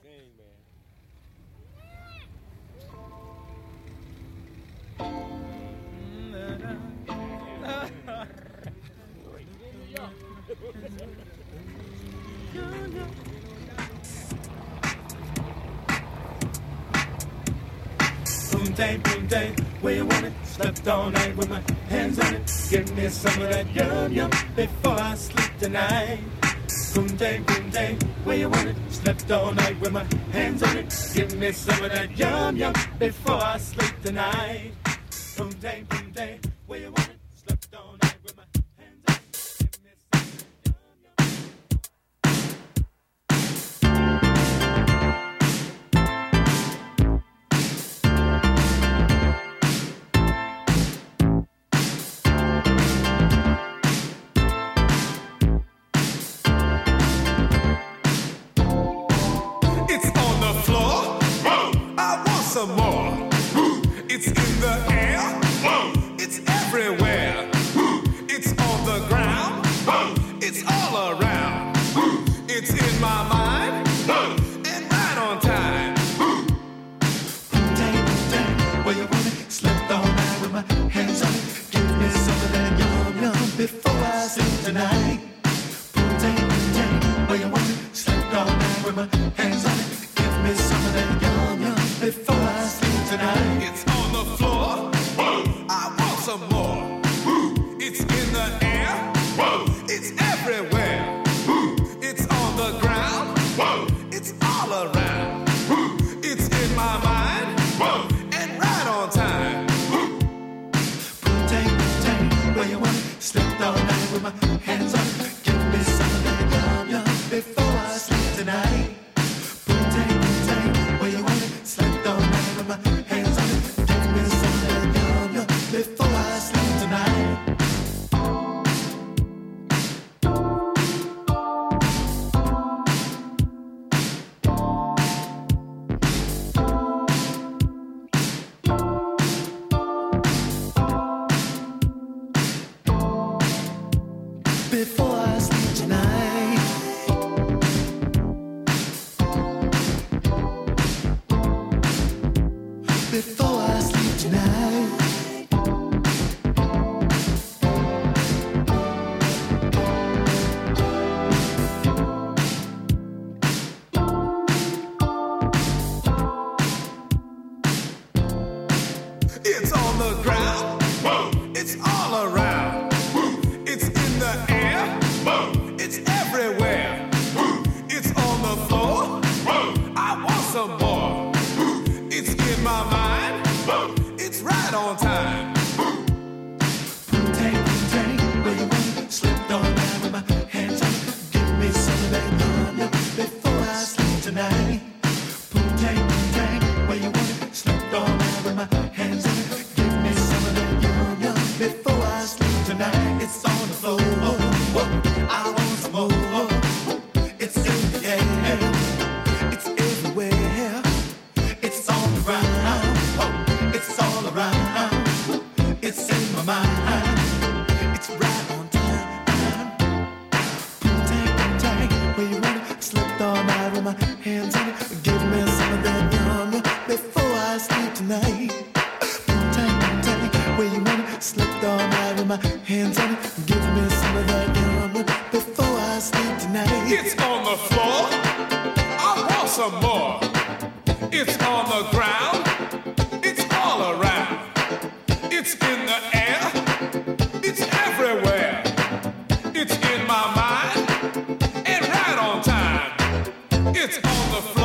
Boom day, where you want it? Slept all night with my hands on it. Give me some of that yum yum before I sleep tonight. Boom day, where you want it? Slept all night with my hands on it. Give me some of that yum yum before I sleep tonight. Boom day, where you want it? Slept all night with my hands on it. Give me some of that yum some more. It's in the air. It's everywhere. It's on the ground. It's all around. It's in my mind. And right on time. day, where you want it? Slept all night with my hands on it. Give me some of that yum yum before I sleep tonight. Day, where you want it? Slept all night with my hands on it. Give me some of that yum yum before I sleep tonight. It's on the floor. I want some more. It's in the air. It's everywhere. It's on the ground. It's all around. It's in my mind. And right on time. Day, where you want it? Slept all night with my hands on it. Give me some of that yum yum before I sleep tonight. Where you want it? Slept all night with my hands on it. Give me some of that yum yum before I sleep tonight. Before I sleep tonight. Before I sleep tonight. It's on the ground. It's all around. It's in the air. It's everywhere. It's on the floor. I want some more. It's in my mind. It's right on time. Day, where you want it? Slept all night with my hands on it. Give me some of that yum yum before I sleep tonight. Day, where you want it? Slept all night with my hands on it. Give me some of that yum yum before I sleep tonight. It's on the floor. I want some more. It's in the air. It's everywhere. It's on the ground. It's all around. It's in my mind. It's right on time. Day, where you want it? Slept all night with my hands on it. Give me some of that yum yum before I sleep tonight. Day, where you want it? Slept all night with my hands on it. Give me some of that yum yum before I sleep tonight. It's on the floor. I want some more. It's on the ground. It's all around. It's in the air. It's everywhere. It's in my mind. And right on time. It's on the floor.